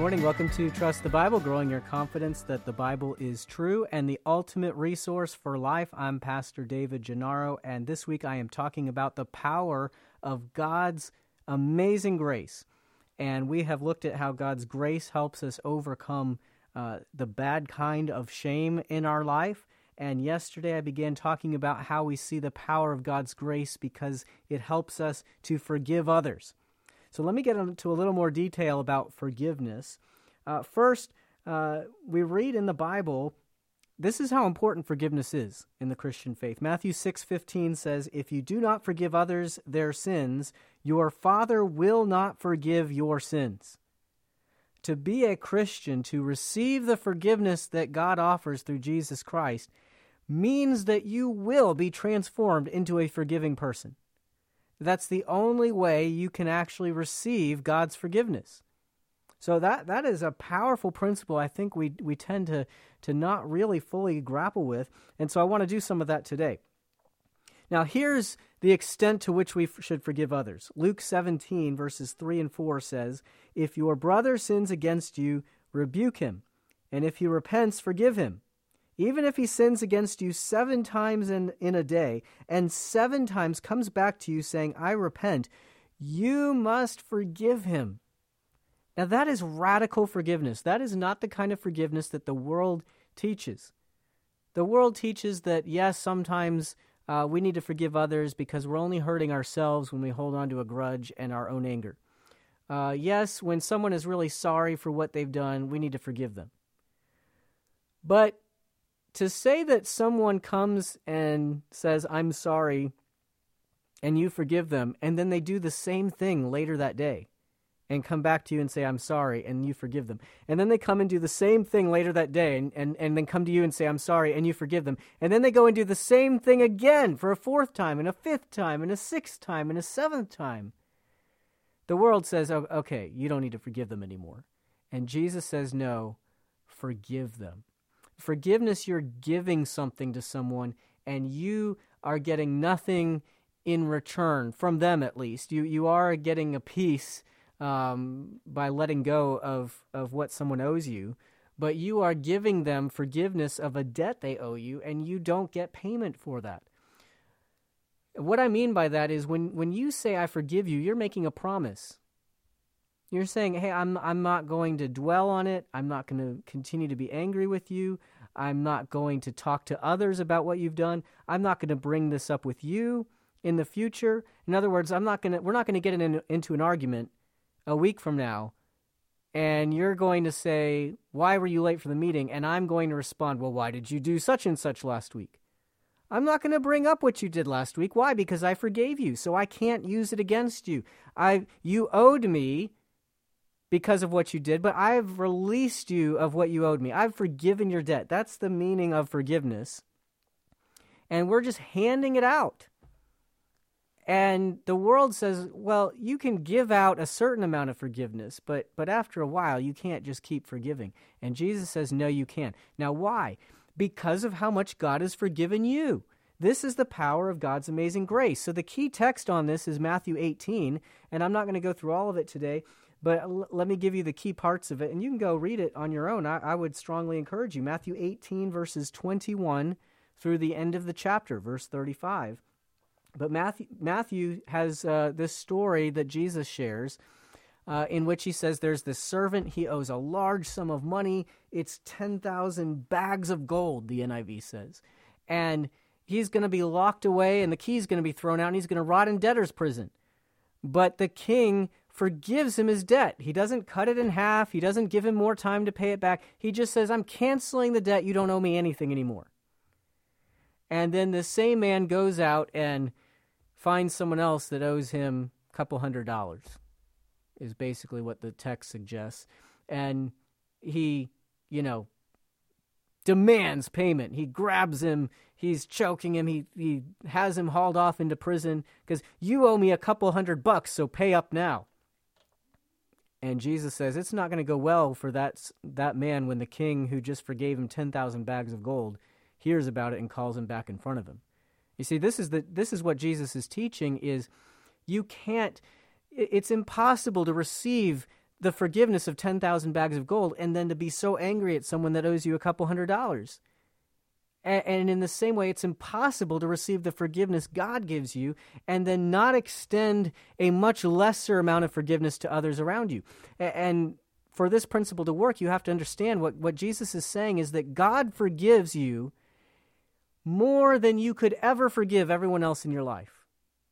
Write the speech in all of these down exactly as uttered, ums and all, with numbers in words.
morning. Welcome to Trust the Bible, growing your confidence that the Bible is true and the ultimate resource for life. I'm Pastor David Gennaro, and this week I am talking about the power of God's amazing grace. And we have looked at how God's grace helps us overcome uh, the bad kind of shame in our life. And yesterday I began talking about how we see the power of God's grace because it helps us to forgive others. So let me get into a little more detail about forgiveness. Uh, first, uh, we read in the Bible, this is how important forgiveness is in the Christian faith. Matthew six fifteen says, "If you do not forgive others their sins, your Father will not forgive your sins." To be a Christian, to receive the forgiveness that God offers through Jesus Christ, means that you will be transformed into a forgiving person. That's the only way you can actually receive God's forgiveness. So that that is a powerful principle I think we we tend to, to not really fully grapple with. And so I want to do some of that today. Now here's the extent to which we f- should forgive others. Luke seventeen verses three and four says, "If your brother sins against you, rebuke him. And if he repents, forgive him. Even if he sins against you seven times in, in a day, and seven times comes back to you saying, 'I repent,' you must forgive him." Now that is radical forgiveness. That is not the kind of forgiveness that the world teaches. The world teaches that, yes, sometimes uh, we need to forgive others because we're only hurting ourselves when we hold on to a grudge and our own anger. Uh, yes, when someone is really sorry for what they've done, we need to forgive them. But to say that someone comes and says, "I'm sorry," and you forgive them, and then they do the same thing later that day and come back to you and say, "I'm sorry," and you forgive them. And then they come and do the same thing later that day and, and, and then come to you and say, "I'm sorry," and you forgive them. And then they go and do the same thing again for a fourth time and a fifth time and a sixth time and a seventh time. The world says, "Oh, okay, you don't need to forgive them anymore." And Jesus says, "No, forgive them." Forgiveness, you're giving something to someone, and you are getting nothing in return, from them at least. You you are getting a peace um, by letting go of, of what someone owes you, but you are giving them forgiveness of a debt they owe you, and you don't get payment for that. What I mean by that is when, when you say, "I forgive you," you're making a promise. You're saying, "Hey, I'm I'm not going to dwell on it. I'm not going to continue to be angry with you. I'm not going to talk to others about what you've done. I'm not going to bring this up with you in the future." In other words, I'm not going to. We're not going to get in, into an argument a week from now, and you're going to say, "Why were you late for the meeting?" And I'm going to respond, "Well, why did you do such and such last week?" I'm not going to bring up what you did last week. Why? Because I forgave you, so I can't use it against you. I you owed me because of what you did, but I've released you of what you owed me. I've forgiven your debt. That's the meaning of forgiveness. And we're just handing it out. And the world says, well, you can give out a certain amount of forgiveness, but but after a while, you can't just keep forgiving. And Jesus says, no, you can't. Now, why? Because of how much God has forgiven you. This is the power of God's amazing grace. So the key text on this is Matthew eighteen, and I'm not going to go through all of it today, but l- let me give you the key parts of it, and you can go read it on your own. I, I would strongly encourage you. Matthew eighteen, verses twenty-one through the end of the chapter, verse thirty-five. But Matthew, Matthew has uh, this story that Jesus shares uh, in which he says there's this servant. He owes a large sum of money. It's ten thousand bags of gold, the N I V says. And he's going to be locked away, and the key's going to be thrown out, and he's going to rot in debtor's prison. But the king forgives him his debt. He doesn't cut it in half. He doesn't give him more time to pay it back. He just says, "I'm canceling the debt. You don't owe me anything anymore." And then the same man goes out and finds someone else that owes him a couple hundred dollars, is basically what the text suggests. And he, you know, demands payment. He grabs him. He's choking him. He he has him hauled off into prison because you owe me a couple hundred bucks, so pay up now. And Jesus says it's not going to go well for that that man when the king who just forgave him ten thousand bags of gold hears about it and calls him back in front of him. You see, this is the this is what Jesus is teaching is you can't, it's impossible to receive the forgiveness of ten thousand bags of gold and then to be so angry at someone that owes you a couple hundred dollars. And, and in the same way, it's impossible to receive the forgiveness God gives you and then not extend a much lesser amount of forgiveness to others around you. And for this principle to work, you have to understand what, what Jesus is saying is that God forgives you more than you could ever forgive everyone else in your life.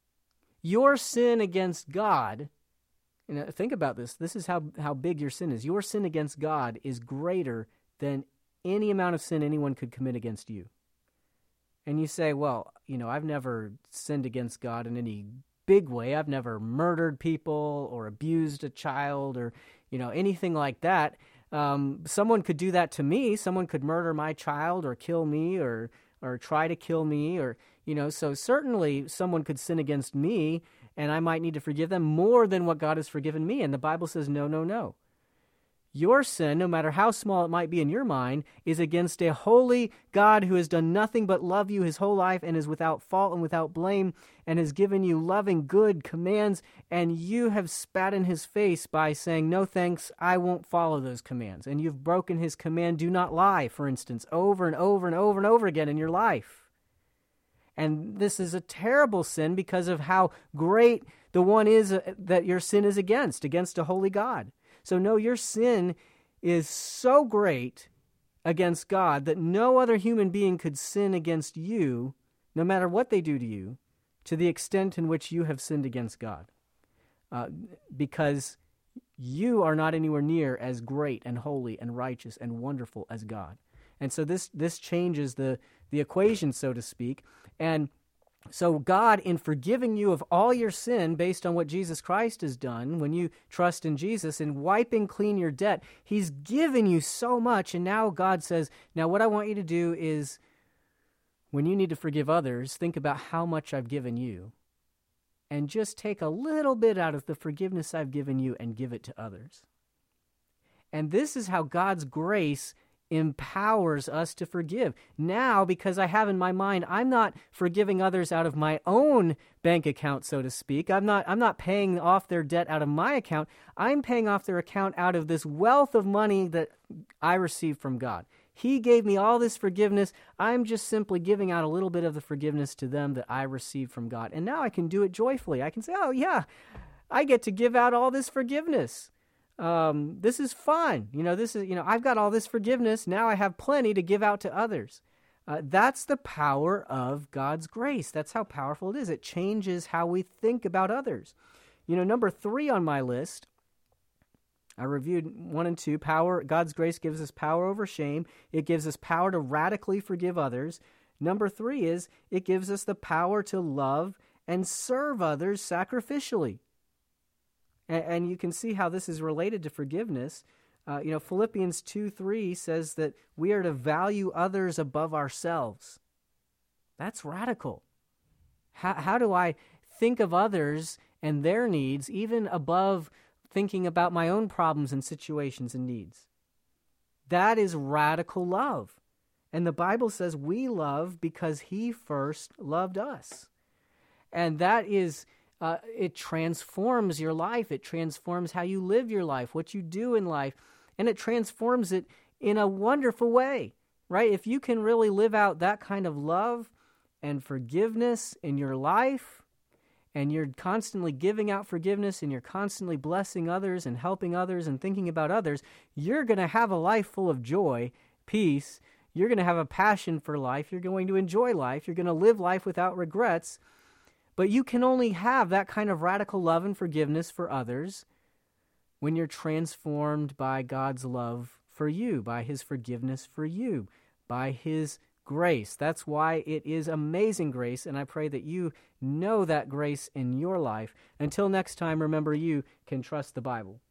Your sin against God, you know, think about this. This is how, how big your sin is. Your sin against God is greater than any amount of sin anyone could commit against you. And you say, well, you know, I've never sinned against God in any big way. I've never murdered people or abused a child or, you know, anything like that. Um, someone could do that to me. Someone could murder my child or kill me or or try to kill me, or, you know, so certainly someone could sin against me, and I might need to forgive them more than what God has forgiven me. And the Bible says, no, no, no. Your sin, no matter how small it might be in your mind, is against a holy God who has done nothing but love you his whole life and is without fault and without blame and has given you loving, good commands, and you have spat in his face by saying, no thanks, I won't follow those commands. And you've broken his command, do not lie, for instance, over and over and over and over again in your life. And this is a terrible sin because of how great the one is that your sin is against, against a holy God. So no, your sin is so great against God that no other human being could sin against you, no matter what they do to you, to the extent in which you have sinned against God. Uh, because you are not anywhere near as great and holy and righteous and wonderful as God. And so this this changes the, the equation, so to speak. And so God, in forgiving you of all your sin based on what Jesus Christ has done, when you trust in Jesus, in wiping clean your debt, he's given you so much. And now God says, now what I want you to do is, when you need to forgive others, think about how much I've given you. And just take a little bit out of the forgiveness I've given you and give it to others. And this is how God's grace empowers us to forgive. Now, because I have in my mind, I'm not forgiving others out of my own bank account, so to speak. I'm not I'm not paying off their debt out of my account. I'm paying off their account out of this wealth of money that I received from God. He gave me all this forgiveness. I'm just simply giving out a little bit of the forgiveness to them that I received from God. And now I can do it joyfully. I can say, oh yeah, I get to give out all this forgiveness. Um, this is fun. You know, this is, you know, I've got all this forgiveness. Now I have plenty to give out to others. Uh, that's the power of God's grace. That's how powerful it is. It changes how we think about others. You know, number three on my list, I reviewed one and two. Power, God's grace gives us power over shame. It gives us power to radically forgive others. Number three is it gives us the power to love and serve others sacrificially. And you can see how this is related to forgiveness. Uh, you know, Philippians two three says that we are to value others above ourselves. That's radical. How, how do I think of others and their needs even above thinking about my own problems and situations and needs? That is radical love. And the Bible says we love because he first loved us. And that is... Uh, it transforms your life. It transforms how you live your life, what you do in life, and it transforms it in a wonderful way, right? If you can really live out that kind of love and forgiveness in your life, and you're constantly giving out forgiveness, and you're constantly blessing others and helping others and thinking about others, you're going to have a life full of joy, peace. You're going to have a passion for life. You're going to enjoy life. You're going to live life without regrets. But you can only have that kind of radical love and forgiveness for others when you're transformed by God's love for you, by his forgiveness for you, by his grace. That's why it is amazing grace, and I pray that you know that grace in your life. Until next time, remember, you can trust the Bible.